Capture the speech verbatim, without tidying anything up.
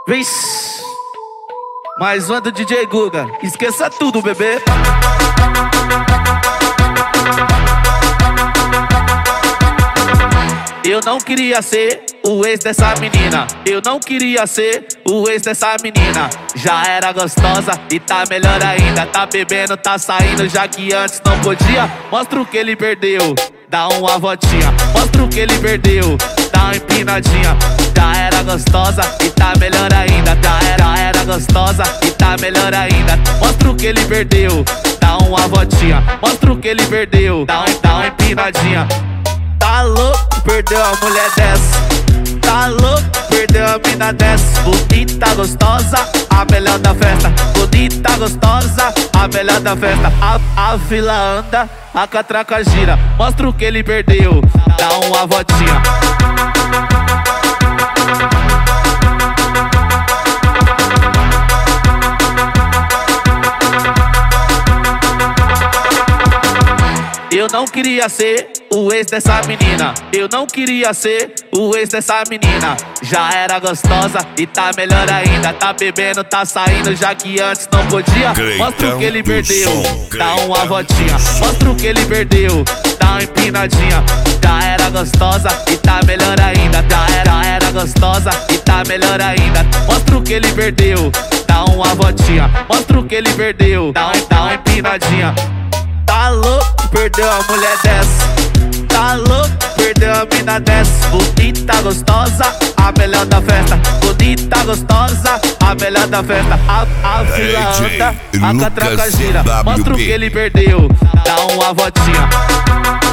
Vixe, mais uma do D J Guga. Esqueça tudo, bebê. Eu não queria ser o ex dessa menina. Eu não queria ser o ex dessa menina. Já era gostosa e tá melhor ainda. Tá bebendo, tá saindo, já que antes não podia. Mostra o que ele perdeu, dá uma voltinha. Mostra o que ele perdeu, dá uma empinadinha. Já era gostosa e tá melhor ainda. Já era, já era gostosa e tá melhor ainda. Mostra o que ele perdeu, dá uma voltinha. Mostra o que ele perdeu, dá uma, dá uma empinadinha. Tá louco, perdeu a mulher dessa. Tá louco, perdeu a mina dessa. Bonita, gostosa, a melhor da festa. Bonita, gostosa, a melhor da festa. A, a fila anda, a catraca gira. Mostra o que ele perdeu, dá uma voltinha. Eu não queria ser o ex dessa menina. Eu não queria ser o ex dessa menina. Já era gostosa e tá melhor ainda. Tá bebendo, tá saindo, já que antes não podia. Mostra o que ele perdeu, dá uma voltinha. Mostra o que ele perdeu, dá uma empinadinha. Já era gostosa e tá melhor ainda. Já era, já era gostosa e tá melhor ainda. Mostra o que ele perdeu, dá uma voltinha. Mostra o que ele perdeu, dá uma, dá uma empinadinha. Tá louco, perdeu a mulher dessa. Tá louco, perdeu a mina dessa. Bonita, gostosa, a melhor da festa. Bonita, gostosa, a melhor da festa. A, a fila anda, a catraca gira. Mostra o que ele perdeu, dá uma voltinha.